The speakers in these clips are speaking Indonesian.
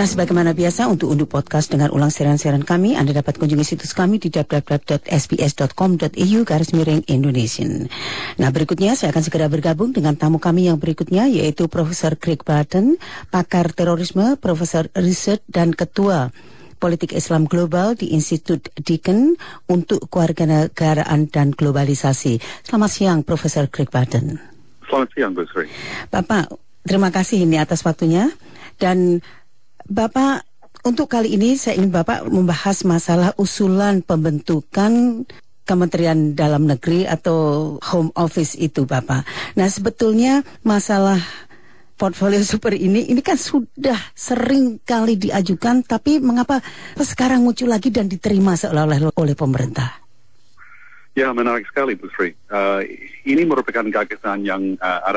Nah, sebagaimana biasa untuk unduh podcast dengan ulang siaran-siaran kami, Anda dapat kunjungi situs kami di www.sbs.com.au/Indonesian. Nah, berikutnya saya akan segera bergabung dengan tamu kami yang berikutnya, yaitu Profesor Craig Barton, pakar terorisme, Profesor Riset dan Ketua Politik Islam Global di Institut Deakin untuk Kewarganegaraan dan Globalisasi. Selamat siang, Profesor Craig Barton. Selamat siang, Bu Sri. Bapak, terima kasih ini atas waktunya. Dan Bapak, untuk kali ini saya ingin Bapak membahas masalah usulan pembentukan Kementerian Dalam Negeri atau Home Office itu, Bapak. Nah, sebetulnya masalah portfolio super ini kan sudah sering kali diajukan, tapi mengapa sekarang muncul lagi dan diterima seolah-olah oleh pemerintah? Ya, menarik sekali, Bu Sri. Ini merupakan gagasan yang ada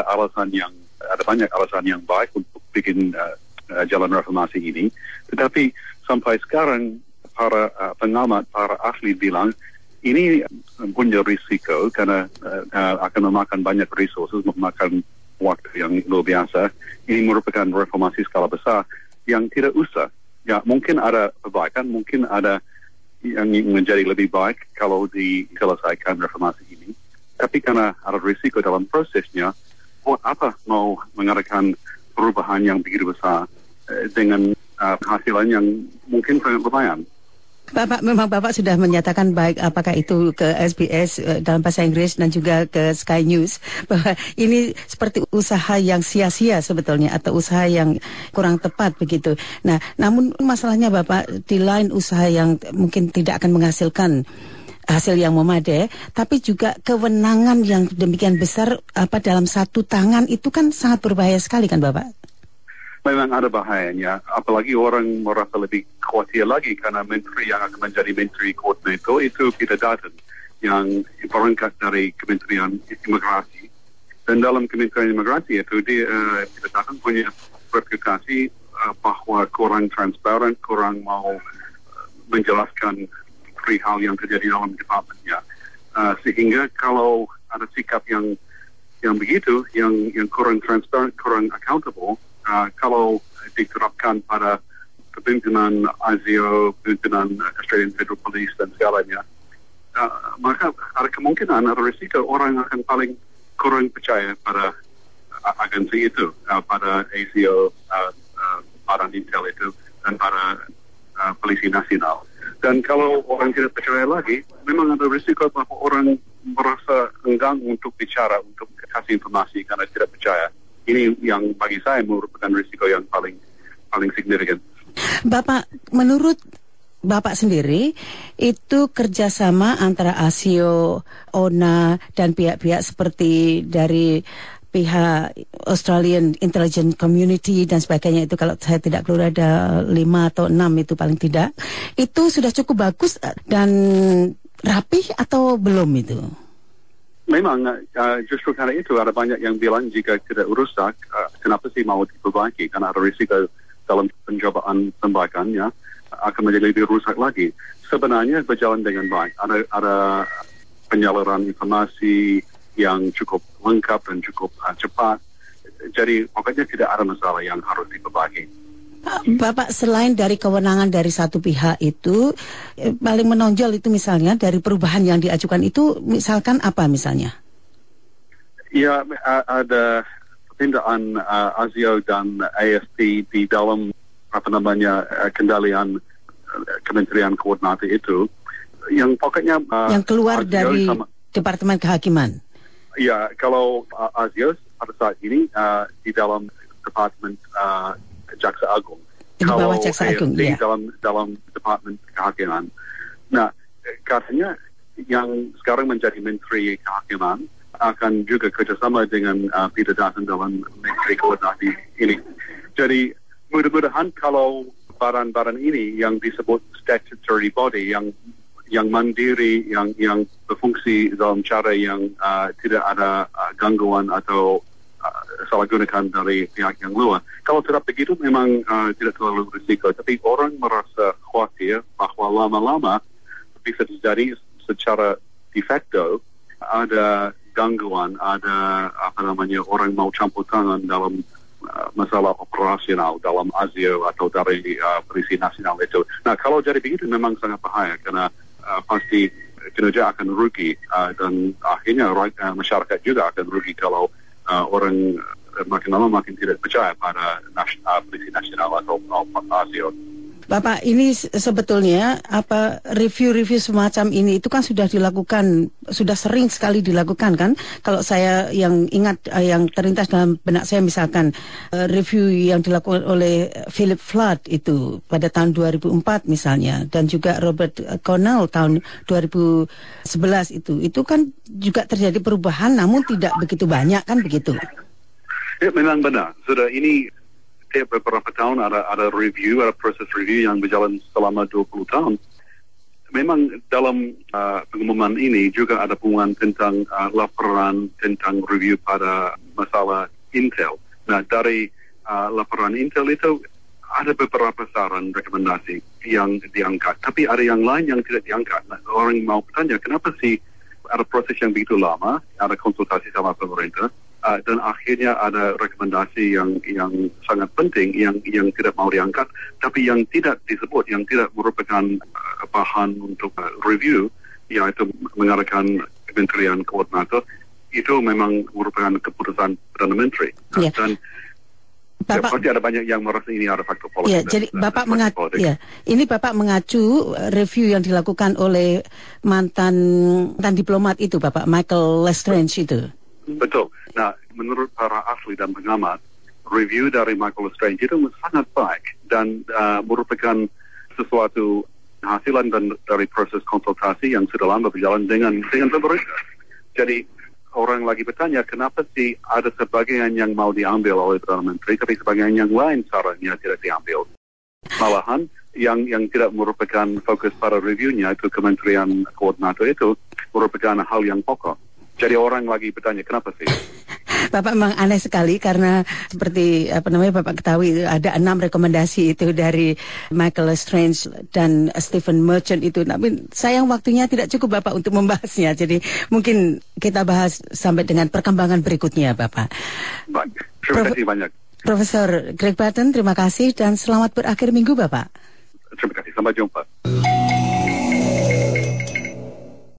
banyak alasan yang baik untuk bikin jalan reformasi ini, tetapi sampai sekarang para pengamat, para ahli bilang ini punya risiko karena akan memakan banyak resources, memakan waktu yang luar biasa. Ini merupakan reformasi skala besar yang tidak usah. Ya, mungkin ada perbaikan, mungkin ada yang menjadi lebih baik kalau diselesaikan reformasi ini. Tapi karena ada risiko dalam prosesnya, buat apa mau mengadakan perubahan yang begitu besar dengan penghasilan yang mungkin sangat lumayan. Memang Bapak sudah menyatakan baik apakah itu ke SBS dalam bahasa Inggris dan juga ke Sky News bahwa ini seperti usaha yang sia-sia sebetulnya atau usaha yang kurang tepat begitu. Nah, namun masalahnya Bapak, di lain usaha yang mungkin tidak akan menghasilkan hasil yang memadai, tapi juga kewenangan yang demikian besar dalam satu tangan itu kan sangat berbahaya sekali kan Bapak? Memang ada bahayanya, apalagi orang merasa lebih khawatir lagi karena menteri yang akan menjadi menteri koordinator itu Peter Dutton yang berangkat dari Kementerian Imigrasi. Dan dalam Kementerian Imigrasi itu Peter Dutton punya reputasi bahwa kurang transparan, kurang mau menjelaskan perihal yang terjadi dalam departemennya. Sehingga kalau ada sikap yang begitu, yang kurang transparan, kurang accountable, kalau diterapkan pada kepimpinan ASIO, kepimpinan Australian Federal Police dan segalanya, maka ada kemungkinan, ada risiko orang akan paling kurang percaya pada agensi itu, pada ASIO, Badan Intel itu, dan pada Polisi Nasional. Dan kalau orang tidak percaya lagi, memang ada risiko bahwa orang merasa enggan untuk bicara, untuk kasih informasi karena tidak percaya. Ini yang bagi saya merupakan risiko yang paling signifikan. Bapak, menurut Bapak sendiri, itu kerjasama antara ASIO, ONA, dan pihak-pihak seperti dari pihak Australian Intelligence Community dan sebagainya itu, kalau saya tidak keluar ada 5 atau 6 itu paling tidak, itu sudah cukup bagus dan rapih atau belum itu? Memang justru karena itu ada banyak yang bilang jika tidak rusak, kenapa sih mau diperbaiki? Karena ada risiko dalam pencobaan pembaikannya akan menjadi lebih rusak lagi. Sebenarnya berjalan dengan baik. Ada penyaluran informasi yang cukup lengkap dan cukup cepat. Jadi pokoknya tidak ada masalah yang harus diperbaiki. Bapak, selain dari kewenangan dari satu pihak itu, paling menonjol itu misalnya dari perubahan yang diajukan itu, misalkan apa misalnya? Ya, ada perpindahan ASIO dan AFP di dalam kendalian Kementerian Koordinator itu, yang pokoknya yang keluar ASIO dari Departemen Kehakiman. Ya, kalau ASIO pada saat ini di dalam Departemen Jaksa Agung. Di bawah Jaksa Agung, ya. Dalam Departemen Kehakiman. Nah, katanya yang sekarang menjadi Menteri Kehakiman akan juga kerjasama dengan Peter Dutton dalam Menteri Koordinasi ini. Jadi, mudah-mudahan kalau badan-badan ini yang disebut statutory body, yang mandiri, yang berfungsi dalam cara yang tidak ada gangguan atau salah gunakan dari pihak yang luar. Kalau tidak begitu memang tidak terlalu risiko. Tapi orang merasa khawatir bahwa lama-lama bisa terjadi secara de facto ada gangguan, ada orang mau campur tangan dalam masalah operasional dalam ASIO atau dari polisi nasional itu. Nah, kalau jadi begitu memang sangat bahaya karena pasti kinerja akan rugi dan akhirnya masyarakat juga akan rugi kalau orang makin lama makin tidak percaya pada polisi nasional atau ASIO. Bapak, ini sebetulnya review-review semacam ini itu kan sudah dilakukan, sudah sering sekali dilakukan kan? Kalau saya yang ingat, yang terlintas dalam benak saya misalkan review yang dilakukan oleh Philip Flood itu pada tahun 2004 misalnya, dan juga Robert Connell tahun 2011 itu kan juga terjadi perubahan, namun tidak begitu banyak kan begitu? Ya, memang benar. Sudah ini beberapa tahun ada review, ada proses review yang berjalan selama 20 tahun. Memang dalam pengumuman ini juga ada pengumuman tentang laporan tentang review pada masalah Intel. Nah, dari laporan Intel itu ada beberapa saran rekomendasi yang diangkat, tapi ada yang lain yang tidak diangkat. Nah, orang mau bertanya, kenapa sih ada proses yang begitu lama, ada konsultasi sama pemerintah, dan akhirnya ada rekomendasi yang sangat penting yang tidak mau diangkat, tapi yang tidak disebut, yang tidak merupakan bahan untuk review, yaitu mengadakan Kementerian Koordinator, itu memang merupakan keputusan Perdana Menteri. Ya. Dan Bapak, pasti ada banyak yang merasa ini ada faktor politik. Ya, jadi Bapak mengacu review yang dilakukan oleh mantan diplomat itu, Bapak Michael Lestrange itu. Betul. Nah, menurut para ahli dan pengamat, review dari Michael Lestrange itu sangat baik dan merupakan sesuatu hasilan dari proses konsultasi yang sudah lama berjalan dengan pemerintah. Jadi orang lagi bertanya, kenapa sih ada sebagian yang mau diambil oleh Perdana Menteri, tapi sebagian yang lain sarannya tidak diambil. Malahan yang tidak merupakan fokus pada reviewnya itu Kementerian Koordinator itu merupakan hal yang pokok. Jadi orang lagi bertanya, kenapa sih? Bapak memang aneh sekali karena seperti Bapak ketahui ada 6 rekomendasi itu dari Michael Lestrange dan Stephen Merchant itu. Tapi sayang waktunya tidak cukup Bapak untuk membahasnya. Jadi mungkin kita bahas sampai dengan perkembangan berikutnya Bapak. Baik, terima kasih banyak. Profesor Greg Barton, terima kasih dan selamat berakhir minggu Bapak. Terima kasih, sampai jumpa.